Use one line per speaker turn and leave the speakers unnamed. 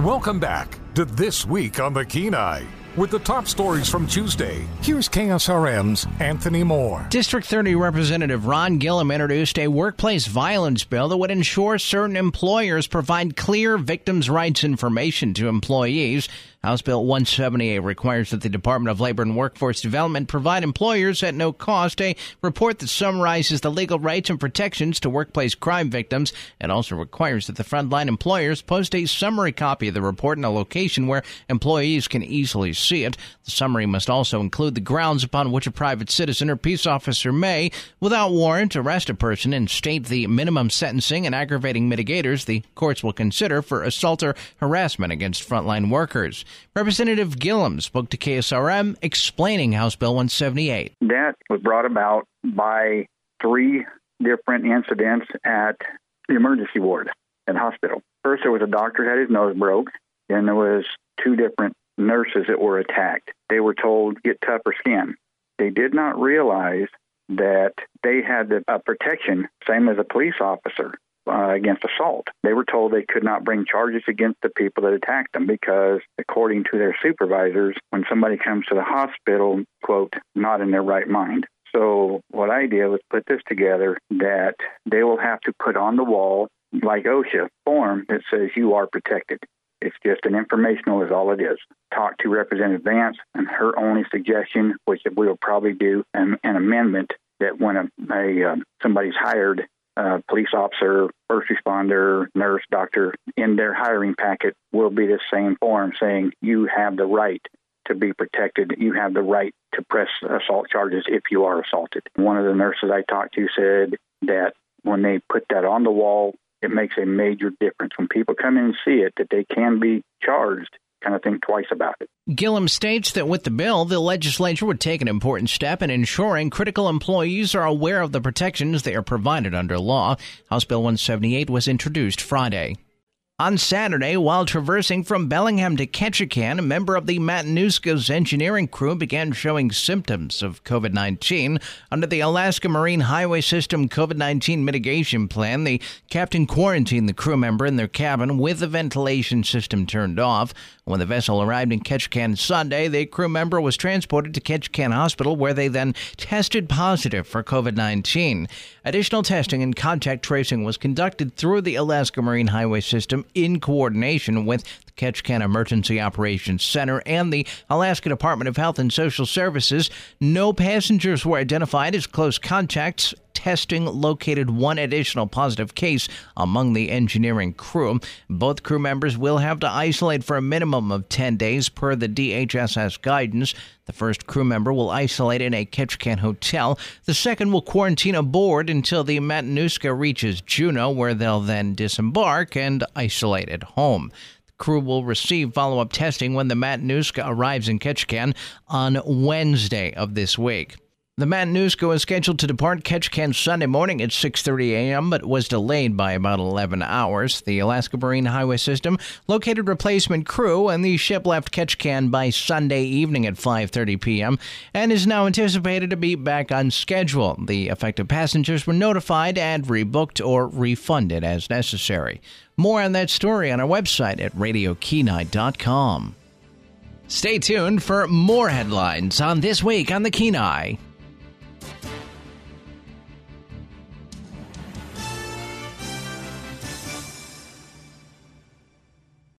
Welcome back to This Week on the Kenai. With the top stories from Tuesday, here's KSRM's Anthony Moore.
District 30 Representative Ron Gillum introduced a workplace violence bill that would ensure certain employers provide clear victims' rights information to employees. House Bill 178 requires that the Department of Labor and Workforce Development provide employers at no cost a report that summarizes the legal rights and protections to workplace crime victims. It also requires that the frontline employers post a summary copy of the report in a location where employees can easily see it. The summary must also include the grounds upon which a private citizen or peace officer may, without warrant, arrest a person and state the minimum sentencing and aggravating mitigators the courts will consider for assault or harassment against frontline workers. Representative Gillum spoke to KSRM explaining House Bill 178.
That was brought about by 3 different incidents at the emergency ward at the hospital. First, there was a doctor who had his nose broke. Then there was 2 different nurses that were attacked. They were told, get tougher skin. They did not realize that they had the protection, same as a police officer, against assault. They were told they could not bring charges against the people that attacked them because, according to their supervisors, when somebody comes to the hospital, quote, not in their right mind. So what I did was put this together that they will have to put on the wall, like OSHA, form that says you are protected. It's just an informational is all it is. Talk to Representative Vance, and her only suggestion, which we will probably do, an amendment that when somebody's hired, police officer, first responder, nurse, doctor, in their hiring packet will be the same form saying you have the right to be protected. You have the right to press assault charges if you are assaulted. One of the nurses I talked to said that when they put that on the wall, it makes a major difference. When people come in and see it, that they can be charged, kind of think twice about it.
Gillum states that with the bill, the legislature would take an important step in ensuring critical employees are aware of the protections they are provided under law. House Bill 178 was introduced Friday. On Saturday, while traversing from Bellingham to Ketchikan, a member of the Matanuska's engineering crew began showing symptoms of COVID-19. Under the Alaska Marine Highway System COVID-19 mitigation plan, the captain quarantined the crew member in their cabin with the ventilation system turned off. When the vessel arrived in Ketchikan Sunday, the crew member was transported to Ketchikan Hospital, where they then tested positive for COVID-19. Additional testing and contact tracing was conducted through the Alaska Marine Highway System in coordination with the Ketchikan Emergency Operations Center and the Alaska Department of Health and Social Services. No passengers were identified as close contacts. Testing located 1 additional positive case among the engineering crew. Both crew members will have to isolate for a minimum of 10 days per the DHSS guidance. The first crew member will isolate in a Ketchikan hotel. The second will quarantine aboard until the Matanuska reaches Juneau, where they'll then disembark and isolate at home. The crew will receive follow-up testing when the Matanuska arrives in Ketchikan on Wednesday of this week. The Matanuska was scheduled to depart Ketchikan Sunday morning at 6:30 a.m., but was delayed by about 11 hours. The Alaska Marine Highway System located replacement crew, and the ship left Ketchikan by Sunday evening at 5:30 p.m. and is now anticipated to be back on schedule. The affected passengers were notified and rebooked or refunded as necessary. More on that story on our website at radiokenai.com. Stay tuned for more headlines on This Week on the Kenai.